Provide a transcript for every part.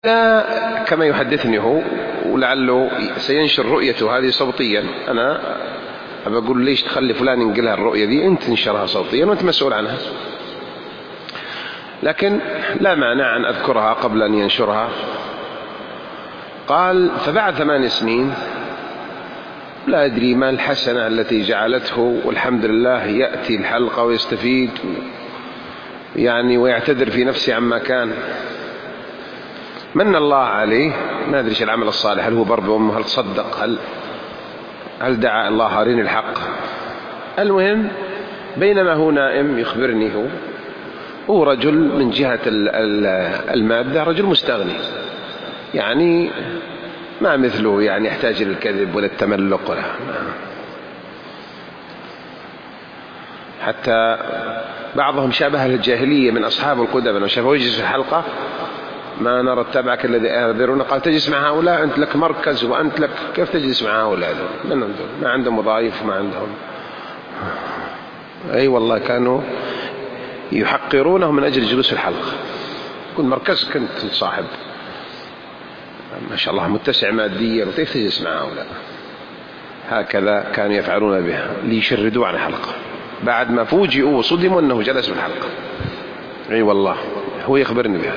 كما يحدثني هو، ولعله سينشر رؤيته هذه صوتيا. أنا بقول ليش تخلي فلان ينقلها الرؤية دي، أنت تنشرها صوتيا وأنت مسؤول عنها، لكن لا مانع أن أذكرها قبل أن ينشرها. قال: فبعد 8 سنين لا أدري ما الحسنة التي جعلته، والحمد لله يأتي الحلقة ويستفيد يعني ويعتذر في نفسه عما كان. من الله عليه، ما أدري ايش العمل الصالح، هل هو بر بأمه، هل تصدق، هل دعا الله أريني الحق. المهم بينما هو نائم يخبرني هو رجل من جهة المادة رجل مستغني، يعني ما مثله يعني يحتاج للكذب ولا التملق ولا، حتى بعضهم شابه الجاهلية من أصحاب القدم، لو شافوا يجلس في الحلقة: ما نرى اتبعك الذي يهذرون. قال: تجلس مع هؤلاء، أنت لك مركز وأنت لك، كيف تجلس مع هؤلاء؟ ما عندهم وظائف وما عندهم. أي والله كانوا يحقرونه من أجل جلوس الحلقة. يقول: مركزك أنت صاحب، ما شاء الله متسع ماديا، وكيف تجلس مع هؤلاء؟ هكذا كانوا يفعلون بها ليشردوا عن الحلقة بعد ما فوجئوا وصدموا أنه جلس في الحلقة. أي والله هو يخبرني بها.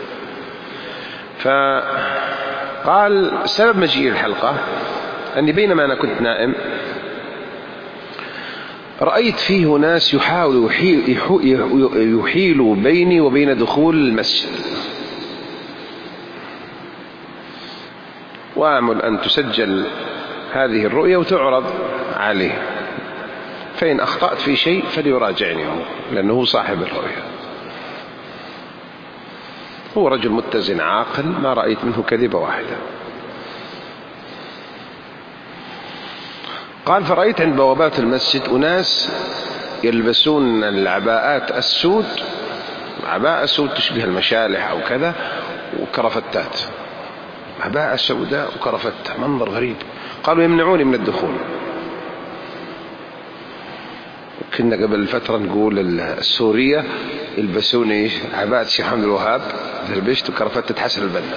فقال: سبب مجيء الحلقة أني بينما أنا كنت نائم رأيت فيه ناس يحيل بيني وبين دخول المسجد، وآمل أن تسجل هذه الرؤية وتعرض عليه، فإن أخطأت في شيء فليراجعني هو، لأنه هو صاحب الرؤية. هو رجل متزن عاقل، ما رأيت منه كذبة واحدة. قال: فرأيت عند بوابات المسجد أناس يلبسون العباءات السود، عباءة سود تشبه المشالح أو كذا، وكرفتات، عباءة سوداء وكرفتة، منظر غريب. قالوا: يمنعوني من الدخول. كنا قبل فترة نقول السورية يلبسون عباءة الشيخ محمد الوهاب ذربشت وكرفتة حسن البنا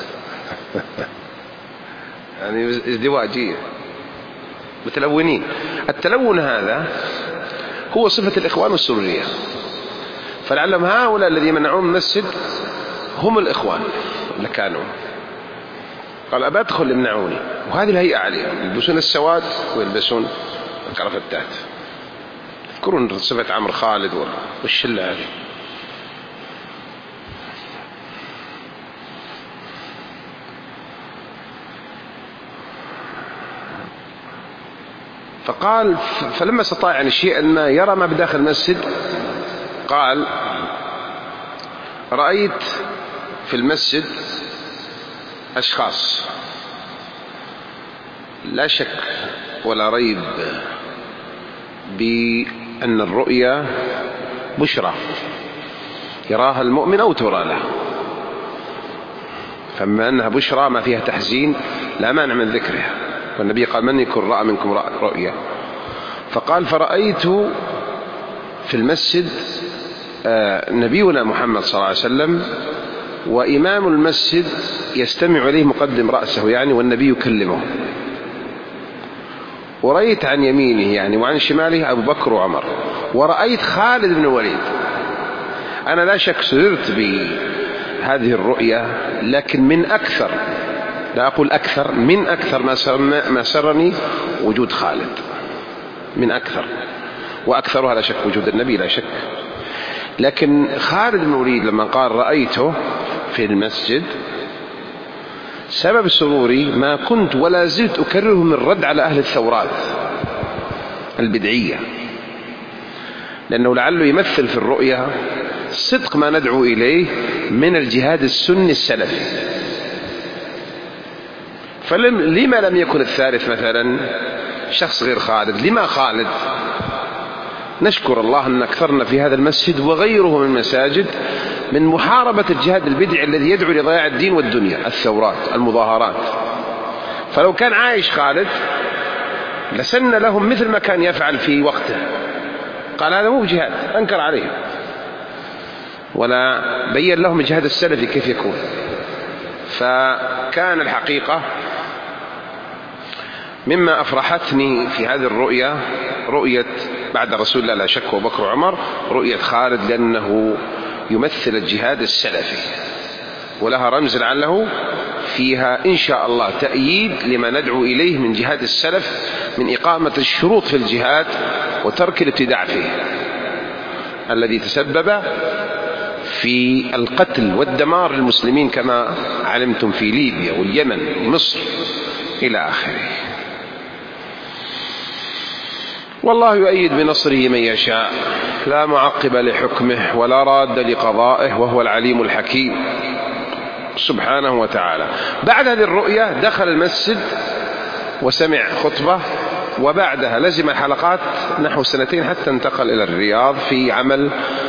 يعني ازدواجية، متلونين. التلون هذا هو صفة الإخوان والسرورية، فلعلهم هؤلاء الذين منعون المسجد هم الإخوان اللي كانوا. قال: أبى أدخل يمنعوني، وهذه الهيئة عليهم، يلبسون السواد ويلبسون الكرفتات. تذكرون صفة عمرو خالد والشلة هذه. فقال: فلما استطاع يعني شيئا ما يرى ما بداخل المسجد، قال: رأيت في المسجد أشخاص لا شك ولا ريب بأن الرؤيا بشرى يراها المؤمن أو ترى له، فما أنها بشرى ما فيها تحزين لا مانع من ذكرها. والنبي قال: من يكن رأى منكم رؤيا. فقال: فرأيت في المسجد نبينا محمد صلى الله عليه وسلم، وإمام المسجد يستمع إليه مقدم رأسه يعني، والنبي يكلمه. ورأيت عن يمينه يعني وعن شماله أبو بكر وعمر، ورأيت خالد بن الوليد. أنا لا شك سررت بهذه الرؤيا، لكن من أكثر، لا أقول أكثر، من أكثر ما سرني وجود خالد، من أكثر، وأكثرها لا شك وجود النبي لا شك. لكن خالد بن الوليد لما قال رأيته في المسجد، سبب سروري ما كنت ولا زلت أكرره من رد على أهل الثورات البدعية، لأنه لعله يمثل في الرؤيا صدق ما ندعو إليه من الجهاد السني السلفي. فلما لم يكن الثالث مثلا شخص غير خالد؟ لما خالد؟ نشكر الله أن أكثرنا في هذا المسجد وغيره من المساجد من محاربة الجهاد البدعي الذي يدعو لضياع الدين والدنيا، الثورات، المظاهرات. فلو كان عايش خالد لسن لهم مثل ما كان يفعل في وقته، قال: هذا مو بجهاد، أنكر عليهم، ولا بين لهم الجهاد السلفي كيف يكون. فكان الحقيقة مما أفرحتني في هذه الرؤية رؤية بعد رسول الله لا شك أبو بكر وعمر رؤية خالد، لأنه يمثل الجهاد السلفي ولها رمز لعله فيها إن شاء الله تأييد لما ندعو إليه من جهاد السلف من إقامة الشروط في الجهاد وترك الابتداع فيه الذي تسبب في القتل والدمار للمسلمين كما علمتم في ليبيا واليمن ومصر إلى آخره. والله يؤيد بنصره من يشاء لا معقب لحكمه ولا راد لقضائه وهو العليم الحكيم سبحانه وتعالى. بعد هذه الرؤيا دخل المسجد وسمع خطبة، وبعدها لزم الحلقات نحو 2 حتى انتقل إلى الرياض في عمل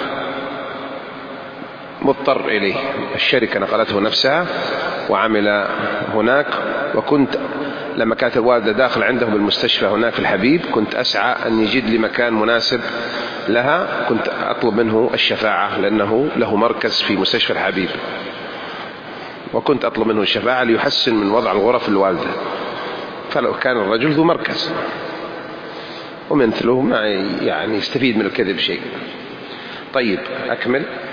مضطر إليه، الشركة نقلته نفسها وعمل هناك. وكنت لما كانت الوالدة داخل عنده بالمستشفى هناك في الحبيب كنت أسعى أن يجد لي مكان مناسب لها، كنت أطلب منه الشفاعة لأنه له مركز في مستشفى الحبيب، وكنت أطلب منه الشفاعة ليحسن من وضع الغرف الوالدة، فلو كان الرجل ذو مركز ومثله ما يعني يستفيد من الكذب شيء. طيب أكمل.